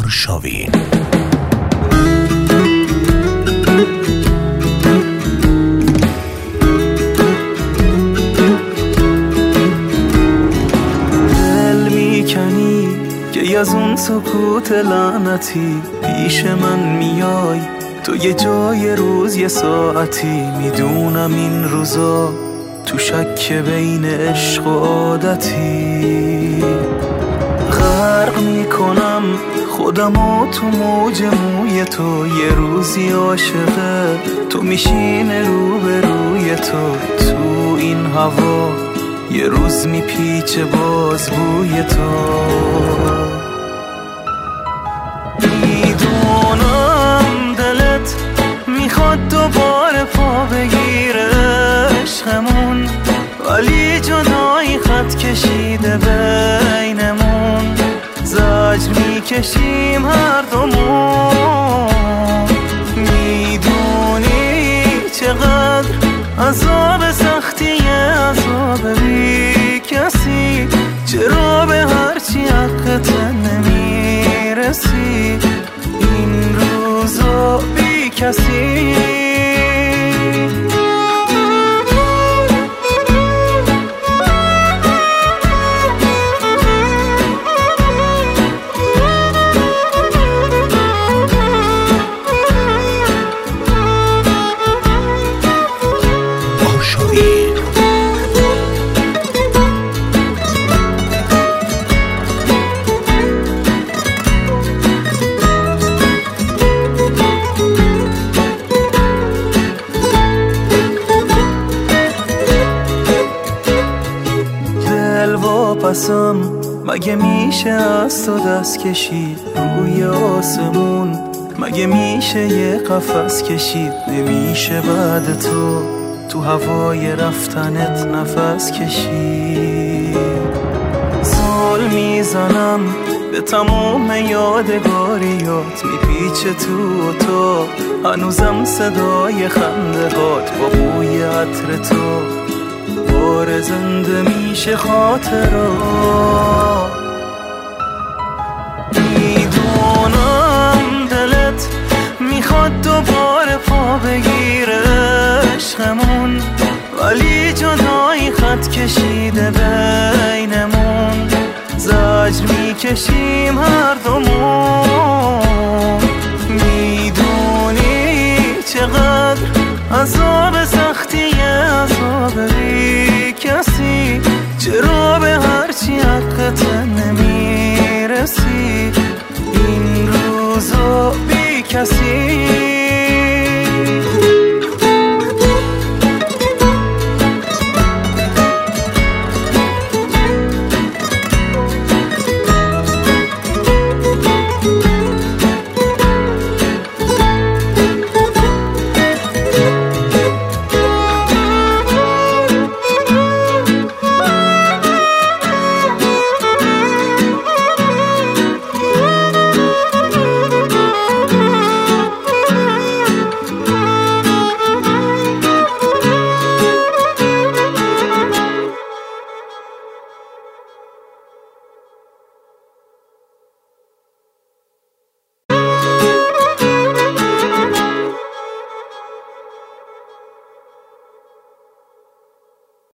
آرشاوین. دل میکنی که از اون سکوت لعنتی پیش من میای تو یه جای روز یه ساعتی. میدونم این روزا تو شک بین عشق و عادتی. غرق میکنم خودمو تو موج موی تو. یه روزی عاشقه تو میشینه رو به روی تو. تو این هوا یه روز میپیچه باز بوی تو. میدونم دلت میخواد دوباره پا بگیره عشقمون، ولی جدایی خط کشیده بینمون. زجر میکشیم هر دومون. میدونی چقدر عذاب سختیه، عذاب بی کسی. چرا به هرچی حقت نمیرسی این روزا بی کسی؟ واپسم مگه میشه از تو دست کشید روی آسمون؟ مگه میشه یه قفس کشید؟ نمیشه بعد تو هوای رفتنت نفس کشید. زل میزنم به تمام یادگاریات، میپیچه تو هنوزم صدای خنده هات با بوی عطر تو. بار زنده میشه خاطرات. میدونم دلت میخواد دوباره پا بگیره عشقمون، ولی جدایی خط کشیده بینمون. زجر میکشیم هر دومون. میدونی چقدر عذاب سختیه، عذاب بی کسی. چرا به هرچی حقت نمیرسی این روزا بی کسی؟